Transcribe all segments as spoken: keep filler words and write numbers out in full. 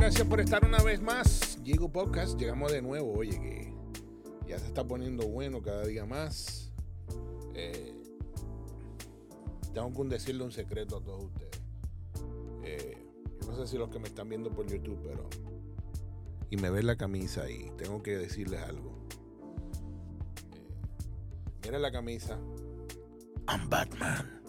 gracias por estar una vez más. Llego Podcast, llegamos de nuevo. Oye, que ya se está poniendo bueno cada día más. Eh, tengo que decirle un secreto a todos ustedes. Eh, yo no sé si los que me están viendo por YouTube, pero... Y me ven la camisa y tengo que decirles algo. Eh, miren la camisa. I'm Batman.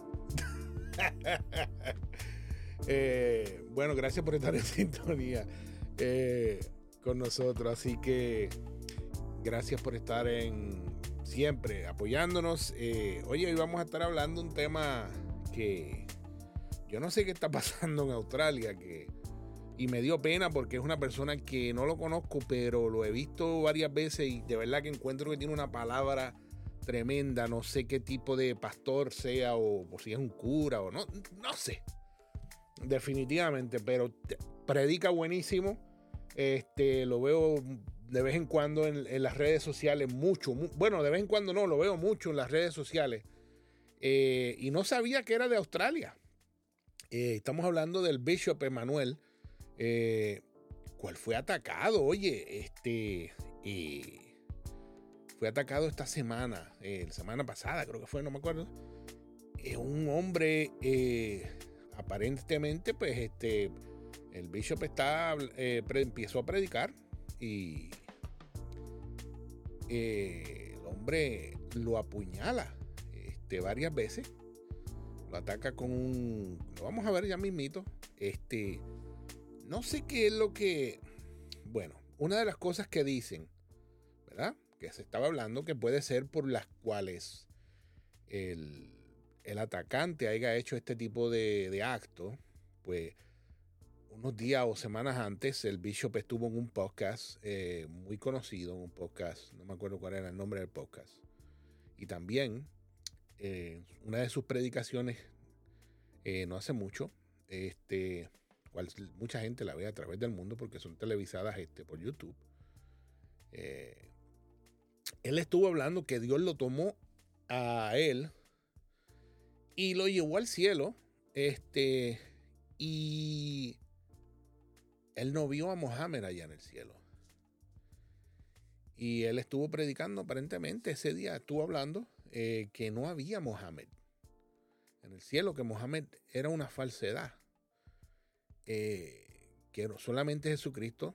eh, bueno, gracias por estar en sintonía eh, con nosotros. Así que gracias por estar en siempre apoyándonos. Eh, oye, hoy vamos a estar hablando de un tema que yo no sé qué está pasando en Australia, que y me dio pena porque es una persona que no lo conozco, pero lo he visto varias veces y de verdad que encuentro que tiene una palabra tremenda. No sé qué tipo de pastor sea o, o si es un cura o no, no sé. Definitivamente, pero predica buenísimo. Este, lo veo de vez en cuando en, en las redes sociales, mucho, mu bueno, de vez en cuando no, lo veo mucho en las redes sociales. Eh, y no sabía que era de Australia. Eh, estamos hablando del Bishop Emmanuel, eh, cual fue atacado, oye, este, eh, fue atacado esta semana, eh, la semana pasada creo que fue, no me acuerdo. Eh, un hombre, eh, aparentemente, pues, este, el Bishop está, eh, pre, empezó a predicar y eh, el hombre lo apuñala este, varias veces. Lo ataca con un... Lo vamos a ver ya mismito. Este... No sé qué es lo que... Bueno, una de las cosas que dicen, ¿verdad? Que se estaba hablando que puede ser por las cuales el, el atacante haya hecho este tipo de, de acto. Pues unos días o semanas antes el Bishop estuvo en un podcast eh, muy conocido, un podcast, no me acuerdo cuál era el nombre del podcast. Y también... Eh, una de sus predicaciones eh, no hace mucho, este, cual mucha gente la ve a través del mundo porque son televisadas este, por YouTube. Eh, él estuvo hablando que Dios lo tomó a él y lo llevó al cielo, este, y él no vio a Mohammed allá en el cielo. Y él estuvo predicando aparentemente ese día, estuvo hablando eh, que no había Mohammed en el cielo, que Mohammed era una falsedad, eh, que solamente Jesucristo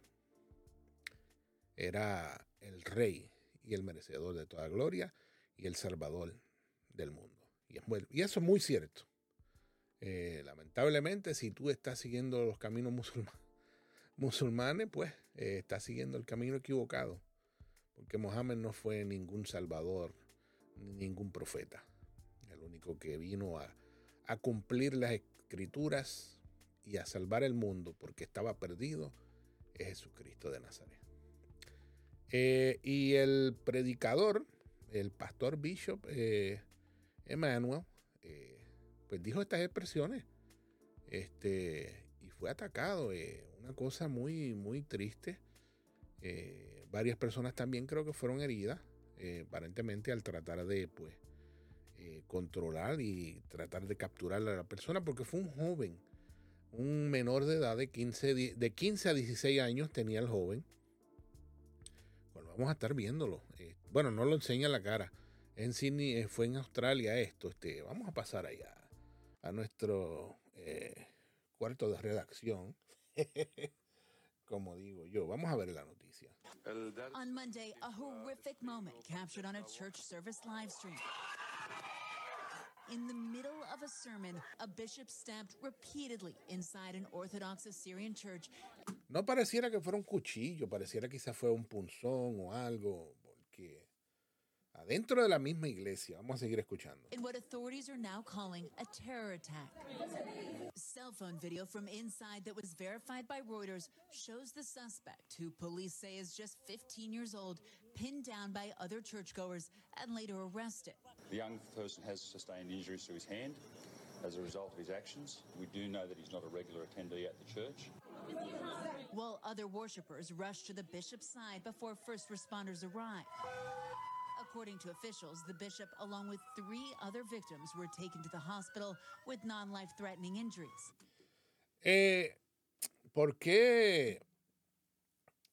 era el rey y el merecedor de toda gloria y el salvador del mundo. Y, bueno, y eso es muy cierto. Eh, lamentablemente, si tú estás siguiendo los caminos musulmanes, musulmanes pues eh, estás siguiendo el camino equivocado. Porque Mohammed no fue ningún salvador, ni ningún profeta. El único que vino a, a cumplir las escrituras y a salvar el mundo porque estaba perdido es Jesucristo de Nazaret. Eh, y el predicador, el pastor Bishop eh, Emmanuel, eh, pues dijo estas expresiones este, y fue atacado. Eh, una cosa muy, muy triste. Eh, varias personas también creo que fueron heridas, eh, aparentemente al tratar de pues eh, controlar y tratar de capturar a la persona, porque fue un joven, un menor de edad de quince, de quince a dieciséis años tenía el joven. Bueno, vamos a estar viéndolo. Eh, bueno, no lo enseña la cara. En Sydney, eh, fue en Australia esto. Este, vamos a pasar allá a nuestro eh, cuarto de redacción. Como digo yo, vamos a ver la noticia. On Monday, a horrific moment captured on a church service live stream. In the middle of a sermon, a bishop stabbed repeatedly inside an Orthodox Assyrian church. No pareciera que fuera un cuchillo, pareciera quizás fue un punzón o algo, porque adentro de la misma iglesia, vamos a seguir escuchando. In what authorities are now calling a terror attack. Cell phone video from inside that was verified by Reuters shows the suspect, who police say is just fifteen years old, pinned down by other churchgoers and later arrested. The young person has sustained injuries to his hand as a result of his actions. We do know that he's not a regular attendee at the church. While other worshippers rushed to the bishop's side before first responders arrived. According to officials, the bishop, along with three other victims, were taken to the hospital with non-life-threatening injuries. Eh, ¿Por qué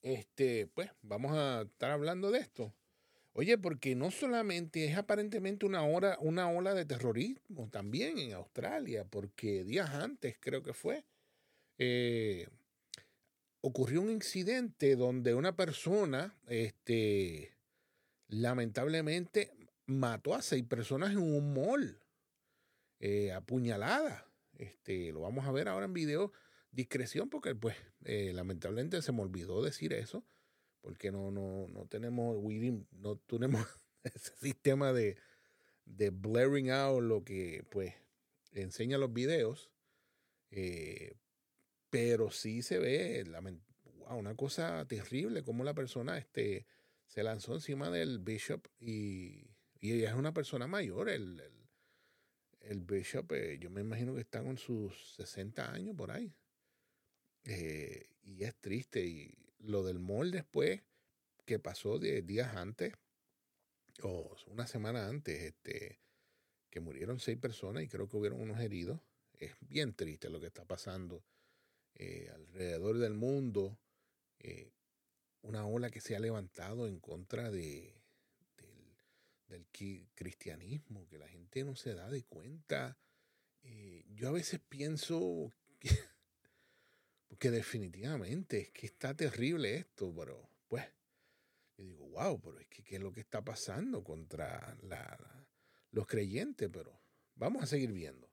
este, pues vamos a estar hablando de esto. Oye, porque no solamente es aparentemente una, hora, una ola de terrorismo también en Australia, porque días antes creo que fue, eh, ocurrió un incidente donde una persona, este, lamentablemente mató a seis personas en un mall, eh, apuñalada. Este, lo vamos a ver ahora en video. Discreción, porque pues eh, lamentablemente se me olvidó decir eso, porque no, no, no tenemos, no tenemos ese sistema de, de blaring out lo que pues enseña los videos, eh, pero sí se ve wow, una cosa terrible, como la persona este, se lanzó encima del Bishop y, y ella es una persona mayor, el, el, el Bishop, eh, yo me imagino que está con sus sesenta años por ahí. Eh, y es triste. Y lo del mall después, que pasó de días antes, o una semana antes, este, que murieron seis personas y creo que hubieron unos heridos. Es bien triste lo que está pasando eh, alrededor del mundo. Eh, una ola que se ha levantado en contra de, del, del cristianismo, que la gente no se da de cuenta. Eh, yo a veces pienso que porque definitivamente es que está terrible esto, pero pues yo digo, wow, pero es que qué es lo que está pasando contra la, la, los creyentes, pero vamos a seguir viendo.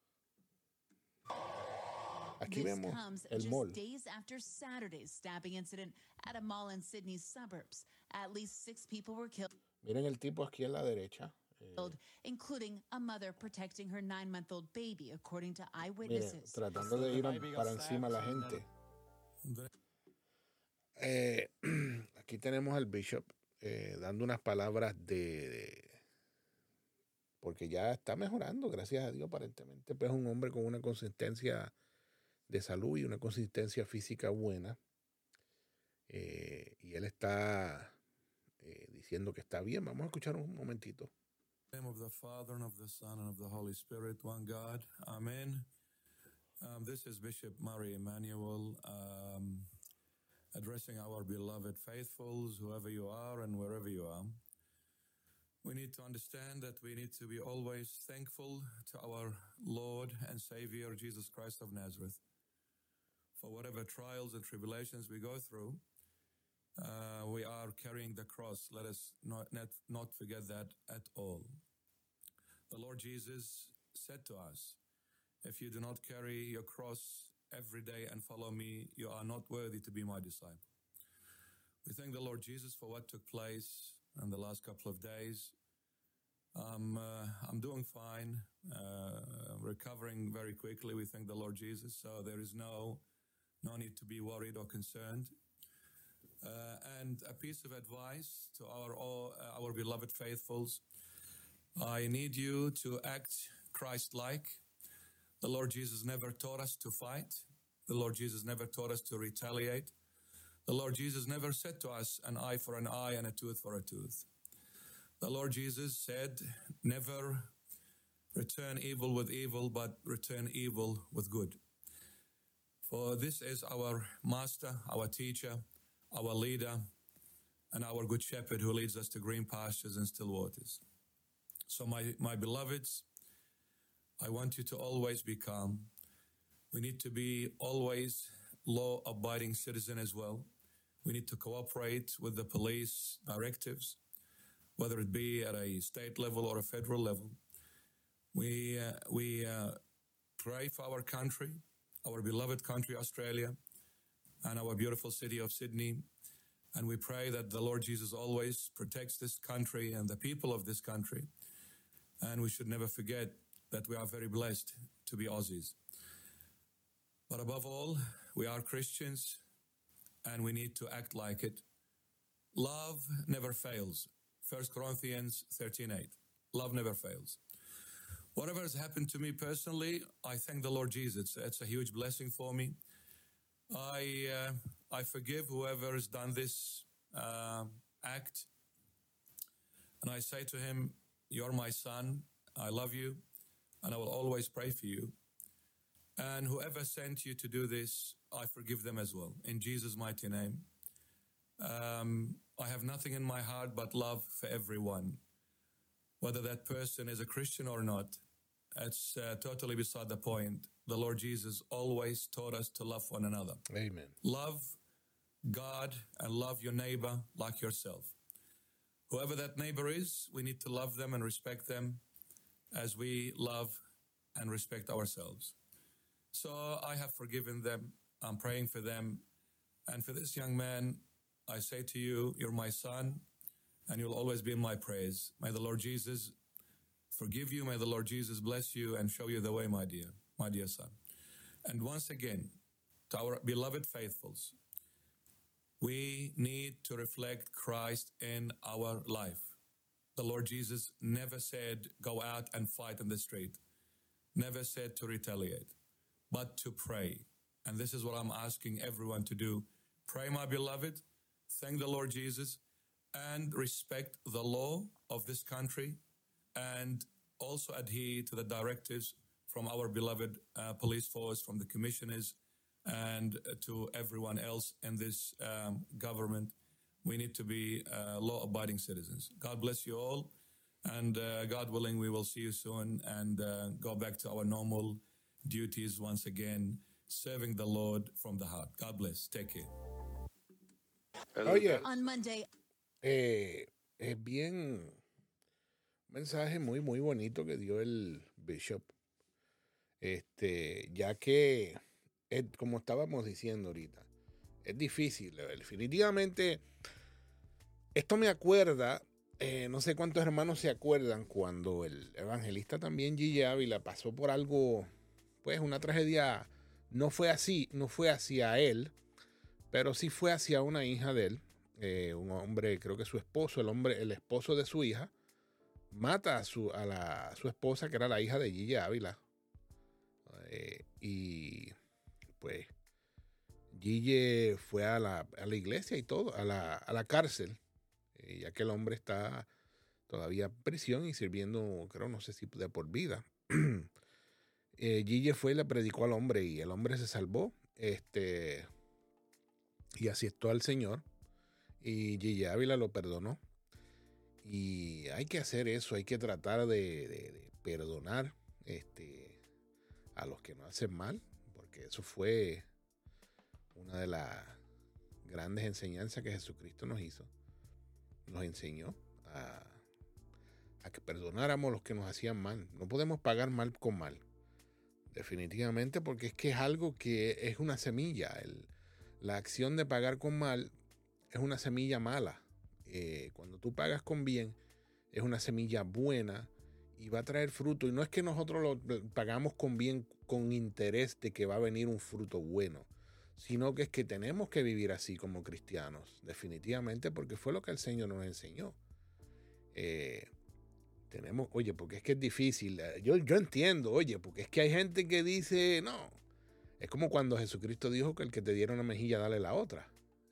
Aquí This vemos comes el just mall. days after Saturday's stabbing incident at a mall in Sydney's suburbs. At least six people were killed. Miren el tipo aquí a la derecha. Eh, including a mother protecting her nine-month-old baby, according to miren, eyewitnesses. tratando de ir para encima a la gente. Eh, aquí tenemos al Bishop eh, dando unas palabras de, de... porque ya está mejorando, gracias a Dios, aparentemente. Pues es un hombre con una consistencia de salud y una consistencia física buena. Eh, y él está eh, diciendo que está bien. Vamos a escuchar un momentito. In the name of the Father, and of the Son, and of the Holy Spirit, one God. Amen. Um, this is Bishop Murray Emanuel um, addressing our beloved faithfuls, whoever you are and wherever you are. We need to understand that we need to be always thankful to our Lord and Savior, Jesus Christ of Nazareth, for whatever trials and tribulations we go through. Uh, we are carrying the cross. Let us not, not, not forget that at all. The Lord Jesus said to us, if you do not carry your cross every day and follow me, you are not worthy to be my disciple. We thank the Lord Jesus for what took place in the last couple of days. Um, uh, I'm doing fine, uh, recovering very quickly. We thank the Lord Jesus. So there is no, no need to be worried or concerned. Uh, and a piece of advice to our all, uh, our beloved faithfuls. I need you to act Christ-like. The Lord Jesus never taught us to fight. The Lord Jesus never taught us to retaliate. The Lord Jesus never said to us an eye for an eye and a tooth for a tooth. The Lord Jesus said, never return evil with evil, but return evil with good. For this is our master, our teacher, our leader, and our good shepherd who leads us to green pastures and still waters. So my, my beloveds, I want you to always be calm. We need to be always law-abiding citizen as well. We need to cooperate with the police directives, whether it be at a state level or a federal level. We, uh, we uh, pray for our country, our beloved country, Australia, and our beautiful city of Sydney. And we pray that the Lord Jesus always protects this country and the people of this country. And we should never forget that we are very blessed to be Aussies. But above all, we are Christians and we need to act like it. Love never fails. First Corinthians thirteen eight. Love never fails. Whatever has happened to me personally, I thank the Lord Jesus. It's a huge blessing for me. I uh, I forgive whoever has done this uh, act. And I say to him, you're my son, I love you, and I will always pray for you. And whoever sent you to do this, I forgive them as well. In Jesus' mighty name. Um, I have nothing in my heart but love for everyone. Whether that person is a Christian or not, it's uh, totally beside the point. The Lord Jesus always taught us to love one another. Amen. Love God and love your neighbor like yourself. Whoever that neighbor is, we need to love them and respect them as we love and respect ourselves. So I have forgiven them. I'm praying for them. And for this young man, I say to you, you're my son, and you'll always be in my praise. May the Lord Jesus forgive you. May the Lord Jesus bless you and show you the way, my dear, my dear son. And once again, to our beloved faithfuls, we need to reflect Christ in our life. The Lord Jesus never said, go out and fight in the street. Never said to retaliate, but to pray. And this is what I'm asking everyone to do. Pray, my beloved, thank the Lord Jesus, and respect the law of this country, and also adhere to the directives from our beloved uh, police force, from the commissioners, and uh, to everyone else in this um, government. We need to be uh, law-abiding citizens. God bless you all, and uh, God willing, we will see you soon and uh, go back to our normal duties once again, serving the Lord from the heart. God bless. Take care. Oye, On Monday, eh, es bien un mensaje muy, muy bonito que dio el Bishop. Este, ya que, es, como estábamos diciendo ahorita, es difícil. Definitivamente, esto me acuerda, eh, no sé cuántos hermanos se acuerdan cuando el evangelista también Gigi Ávila pasó por algo, pues una tragedia. No fue así, no fue hacia él, pero sí fue hacia una hija de él. Eh, un hombre, creo que su esposo, el hombre, el esposo de su hija, mata a su, a la, a su esposa, que era la hija de Gigi Ávila. Eh, y pues Gigi fue a la, a la iglesia y todo, a la, a la cárcel, eh, ya que el hombre está todavía en prisión y sirviendo, creo, no sé si de por vida. eh, Gigi fue y le predicó al hombre y el hombre se salvó, este, y asistió al Señor, y Gigi Ávila lo perdonó. Y hay que hacer eso, hay que tratar de, de, de perdonar este, a los que nos hacen mal, porque eso fue una de las grandes enseñanzas que Jesucristo nos hizo. Nos enseñó a, a que perdonáramos a los que nos hacían mal. No podemos pagar mal con mal, definitivamente, porque es que es algo que es una semilla. El, la acción de pagar con mal es una semilla mala. Eh, cuando tú pagas con bien, es una semilla buena y va a traer fruto. Y no es que nosotros lo pagamos con bien con interés de que va a venir un fruto bueno, sino que es que tenemos que vivir así como cristianos, definitivamente, porque fue lo que el Señor nos enseñó. Eh, tenemos, oye, porque es que es difícil. Yo, yo entiendo, oye, porque es que hay gente que dice, no, es como cuando Jesucristo dijo que el que te diera una mejilla, dale la otra.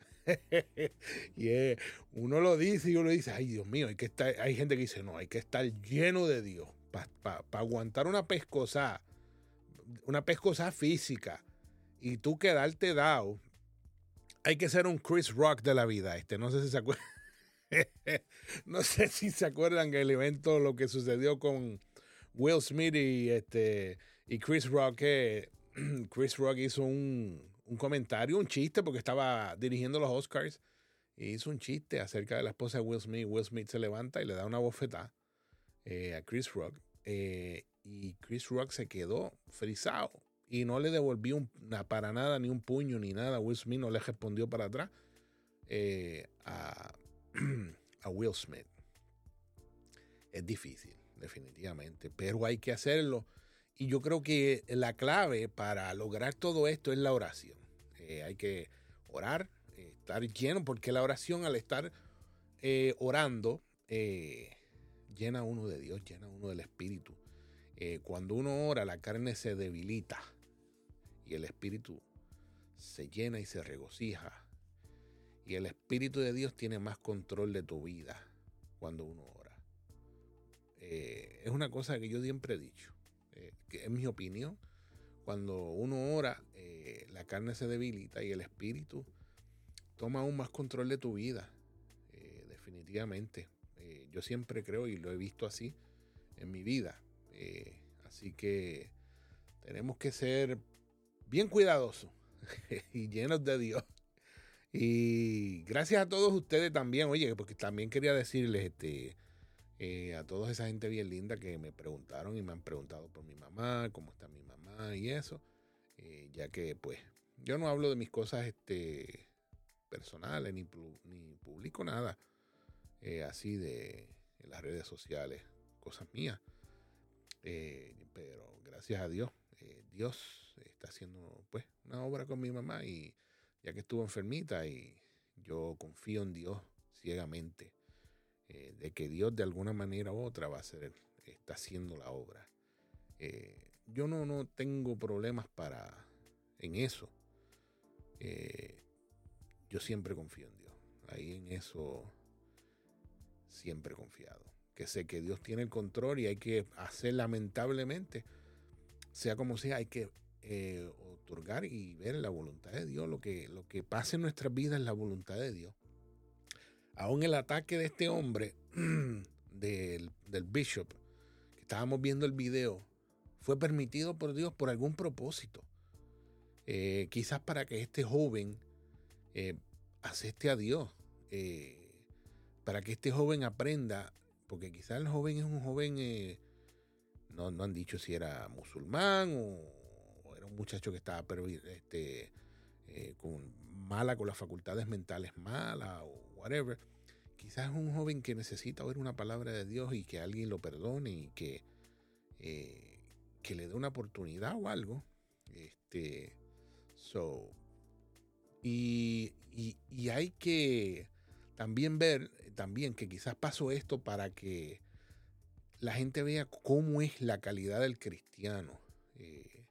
Y yeah. Uno lo dice y uno dice, ay Dios mío, hay que estar, hay gente que dice, no, hay que estar lleno de Dios para pa, pa aguantar una pescosa, una pescosa física y tú quedarte dado. Hay que ser un Chris Rock de la vida. Este, no sé si se acuerdan, no sé si se acuerdan que el evento, lo que sucedió con Will Smith y este y Chris Rock, que Chris Rock hizo un un comentario, un chiste, porque estaba dirigiendo los Oscars, y hizo un chiste acerca de la esposa de Will Smith. Will Smith se levanta y le da una bofetada eh, a Chris Rock, eh, y Chris Rock se quedó frisado y no le devolvió un, na, para nada, ni un puño, ni nada. Will Smith no le respondió para atrás eh, a, a Will Smith. Es difícil, definitivamente, pero hay que hacerlo. Y yo creo que la clave para lograr todo esto es la oración. Eh, hay que orar, eh, estar lleno, porque la oración, al estar eh, orando, eh, llena uno de Dios, llena uno del Espíritu. Eh, cuando uno ora, la carne se debilita y el Espíritu se llena y se regocija. Y el Espíritu de Dios tiene más control de tu vida cuando uno ora. Eh, es una cosa que yo siempre he dicho. Eh, que es mi opinión. Cuando uno ora, eh, la carne se debilita y el espíritu toma aún más control de tu vida, eh, definitivamente. Eh, yo siempre creo y lo he visto así en mi vida. Eh, así que tenemos que ser bien cuidadosos y llenos de Dios. Y gracias a todos ustedes también, oye, porque también quería decirles este, eh, a toda esa gente bien linda que me preguntaron y me han preguntado por mi mamá, cómo está mi mamá y eso, eh, ya que pues yo no hablo de mis cosas este, personales ni, ni publico nada eh, así de en las redes sociales, cosas mías, eh, pero gracias a Dios, eh, Dios está haciendo pues una obra con mi mamá y ya que estuvo enfermita y yo confío en Dios ciegamente, eh, de que Dios de alguna manera u otra va a hacer, está haciendo la obra. Eh, yo no, no tengo problemas para en eso. Eh, yo siempre confío en Dios. Ahí en eso siempre he confiado. Que sé que Dios tiene el control y hay que hacer lamentablemente, sea como sea, hay que eh, otorgar y ver la voluntad de Dios. Lo que, lo que pasa en nuestras vidas es la voluntad de Dios. Aún el ataque de este hombre, del, del Bishop, que estábamos viendo el video, fue permitido por Dios por algún propósito. Eh, quizás para que este joven eh, acepte a Dios. Eh, para que este joven aprenda, porque quizás el joven es un joven, eh, no, no han dicho si era musulmán o, o era un muchacho que estaba pero, este, eh, con mala, con las facultades mentales malas o whatever. Quizás es un joven que necesita oír una palabra de Dios y que alguien lo perdone y que, eh, que le dé una oportunidad o algo. Este, so, y, y, y hay que también ver también que quizás pasó esto para que la gente vea cómo es la calidad del cristiano, eh,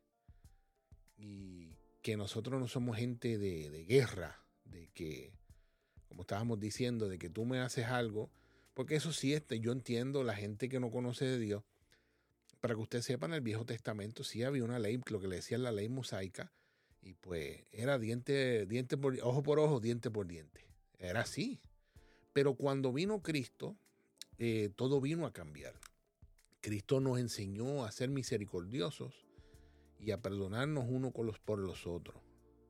y que nosotros no somos gente de, de guerra, de que, como estábamos diciendo, de que tú me haces algo, porque eso sí, este, yo entiendo la gente que no conoce de Dios. Para que ustedes sepan, en el Viejo Testamento sí había una ley, lo que le decían la ley mosaica, y pues era diente, diente por, ojo por ojo, diente por diente. Era así. Pero cuando vino Cristo, eh, todo vino a cambiar. Cristo nos enseñó a ser misericordiosos y a perdonarnos unos con los, por los otros.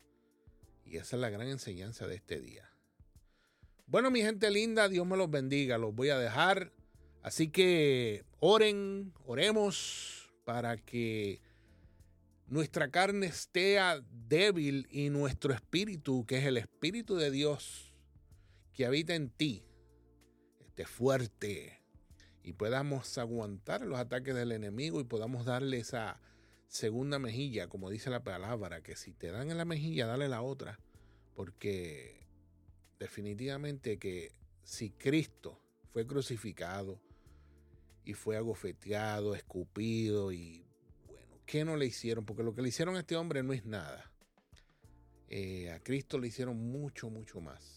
Y esa es la gran enseñanza de este día. Bueno, mi gente linda, Dios me los bendiga. Los voy a dejar. Así que oren, oremos para que nuestra carne esté débil y nuestro espíritu, que es el Espíritu de Dios que habita en ti, esté fuerte y podamos aguantar los ataques del enemigo y podamos darle esa segunda mejilla, como dice la palabra, que si te dan en la mejilla, dale la otra, porque definitivamente que si Cristo fue crucificado y fue agofeteado, escupido y bueno, ¿qué no le hicieron? Porque lo que le hicieron a este hombre no es nada. Eh, a Cristo le hicieron mucho, mucho más.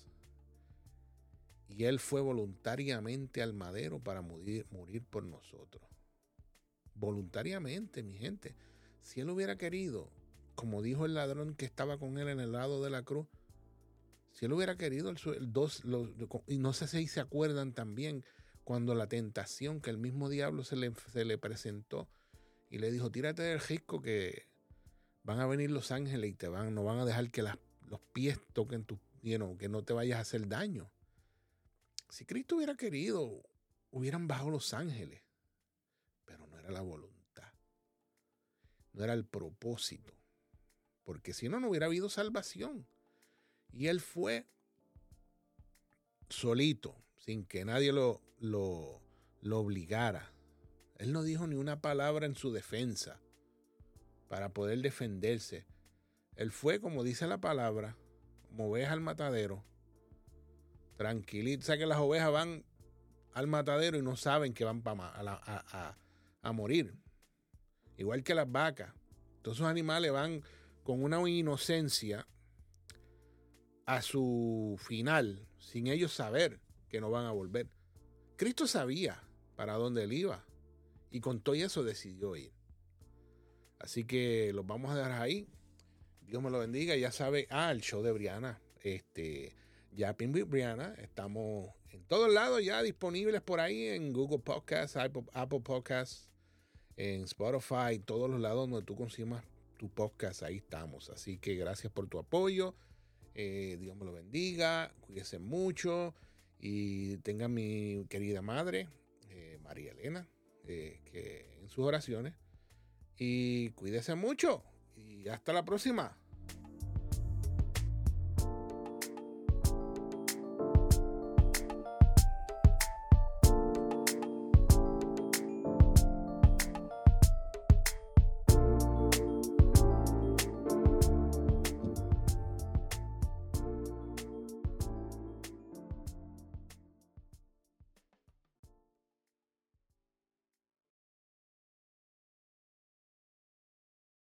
Y él fue voluntariamente al madero para morir, morir por nosotros. Voluntariamente, mi gente. Si él hubiera querido, como dijo el ladrón que estaba con él en el lado de la cruz, si él hubiera querido, el, el dos, los, y no sé si se acuerdan también, cuando la tentación que el mismo diablo se le, se le presentó y le dijo, tírate del risco que van a venir los ángeles y te van, no van a dejar que las, los pies toquen tu, you know, que no te vayas a hacer daño. Si Cristo hubiera querido, hubieran bajado los ángeles, pero no era la voluntad, no era el propósito, porque si no, no hubiera habido salvación. Y él fue solito, sin que nadie lo, lo, lo obligara. Él no dijo ni una palabra en su defensa para poder defenderse. Él fue, como dice la palabra, como oveja al matadero, tranquilito. O sea que las ovejas van al matadero y no saben que van pa a, la, a, a, a morir. Igual que las vacas. Todos esos animales van con una inocencia a su final, sin ellos saber que no van a volver. Cristo sabía para dónde él iba y con todo eso decidió ir. Así que los vamos a dejar ahí. Dios me lo bendiga. Ya sabe, ah, el show de Brianna. Este... Yapping with Brianna. Estamos en todos lados ya disponibles por ahí en Google Podcasts, Apple, Apple Podcasts, en Spotify, todos los lados donde tú consumas tu podcast, ahí estamos. Así que gracias por tu apoyo. Eh, Dios me lo bendiga. Cuídense mucho. Y tenga mi querida madre, eh, María Elena, eh, que en sus oraciones. Y cuídense mucho. Y hasta la próxima.